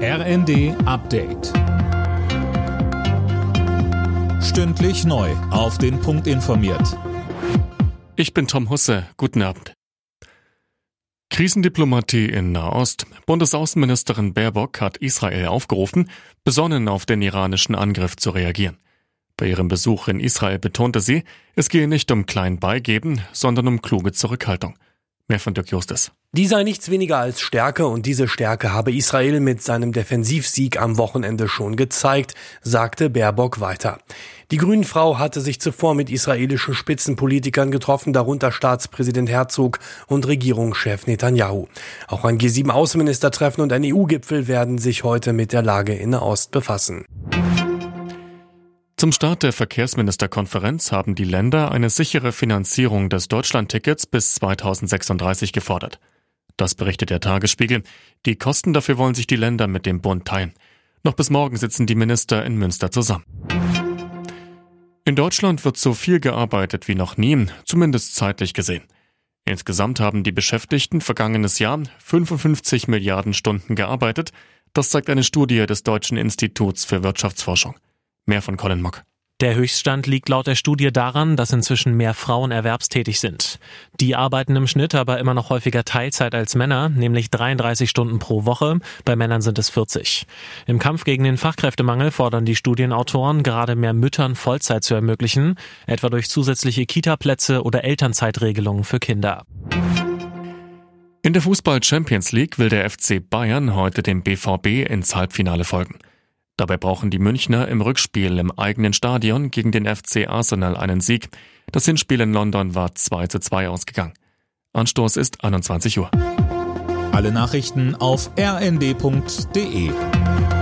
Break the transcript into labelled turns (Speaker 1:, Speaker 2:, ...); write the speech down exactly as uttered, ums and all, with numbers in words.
Speaker 1: R N D Update. Stündlich neu auf den Punkt informiert.
Speaker 2: Ich bin Tom Husse. Guten Abend. Krisendiplomatie in Nahost. Bundesaußenministerin Baerbock hat Israel aufgerufen, besonnen auf den iranischen Angriff zu reagieren. Bei ihrem Besuch in Israel betonte sie, es gehe nicht um klein beigeben, sondern um kluge Zurückhaltung. Mehr von Dirk Justus.
Speaker 3: Die sei nichts weniger als Stärke und diese Stärke habe Israel mit seinem Defensivsieg am Wochenende schon gezeigt, sagte Baerbock weiter. Die Grünenfrau hatte sich zuvor mit israelischen Spitzenpolitikern getroffen, darunter Staatspräsident Herzog und Regierungschef Netanyahu. Auch ein G sieben Außenministertreffen und ein E U-Gipfel werden sich heute mit der Lage in Nahost befassen.
Speaker 2: Zum Start der Verkehrsministerkonferenz haben die Länder eine sichere Finanzierung des Deutschlandtickets bis zweitausendsechsunddreißig gefordert. Das berichtet der Tagesspiegel. Die Kosten dafür wollen sich die Länder mit dem Bund teilen. Noch bis morgen sitzen die Minister in Münster zusammen. In Deutschland wird so viel gearbeitet wie noch nie, zumindest zeitlich gesehen. Insgesamt haben die Beschäftigten vergangenes Jahr fünfundfünfzig Milliarden Stunden gearbeitet. Das zeigt eine Studie des Deutschen Instituts für Wirtschaftsforschung. Mehr von Colin Mock.
Speaker 4: Der Höchststand liegt laut der Studie daran, dass inzwischen mehr Frauen erwerbstätig sind. Die arbeiten im Schnitt aber immer noch häufiger Teilzeit als Männer, nämlich dreiunddreißig Stunden pro Woche, bei Männern sind es vierzig. Im Kampf gegen den Fachkräftemangel fordern die Studienautoren, gerade mehr Müttern Vollzeit zu ermöglichen, etwa durch zusätzliche Kita-Plätze oder Elternzeitregelungen für Kinder.
Speaker 2: In der Fußball-Champions League will der F C Bayern heute dem B V B ins Halbfinale folgen. Dabei brauchen die Münchner im Rückspiel im eigenen Stadion gegen den F C Arsenal einen Sieg. Das Hinspiel in London war zwei zu zwei ausgegangen. Anstoß ist einundzwanzig Uhr.
Speaker 1: Alle Nachrichten auf r n d punkt d e.